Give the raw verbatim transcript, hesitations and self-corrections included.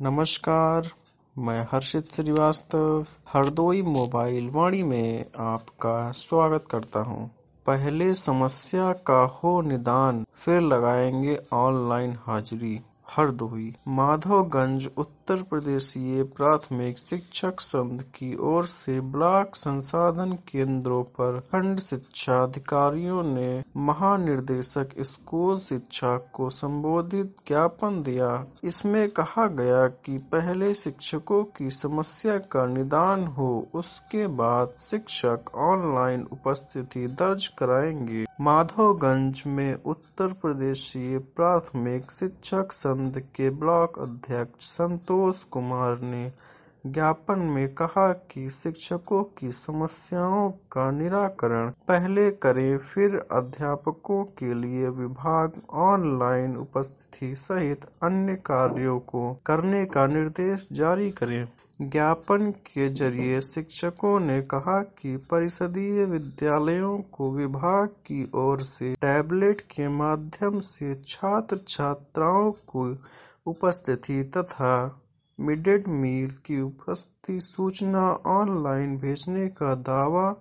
नमस्कार, मैं हर्षित श्रीवास्तव हरदोई मोबाइल वाणी में आपका स्वागत करता हूं। पहले समस्या का हो निदान, फिर लगाएंगे ऑनलाइन हाजिरी। हरदोई माधवगंज उत्तर प्रदेशीय प्राथमिक शिक्षक संघ की ओर से ब्लॉक संसाधन केंद्रों पर खंड शिक्षा अधिकारियों ने महानिदेशक स्कूल शिक्षा को संबोधित ज्ञापन दिया। इसमें कहा गया कि पहले शिक्षकों की समस्या का निदान हो, उसके बाद शिक्षक ऑनलाइन उपस्थिति दर्ज कराएंगे। माधवगंज में उत्तर प्रदेशीय प्राथमिक शिक्षक संघ के ब्लॉक अध्यक्ष संतोष कुमार ने ज्ञापन में कहा कि शिक्षकों की समस्याओं का निराकरण पहले करें, फिर अध्यापकों के लिए विभाग ऑनलाइन उपस्थिति सहित अन्य कार्यों को करने का निर्देश जारी करें। ज्ञापन के जरिए शिक्षकों ने कहा कि परिषदीय विद्यालयों को विभाग की ओर से टैबलेट के माध्यम से छात्र छात्राओं को उपस्थिति तथा मिड डे मील की उपस्थिति सूचना ऑनलाइन भेजने का दावा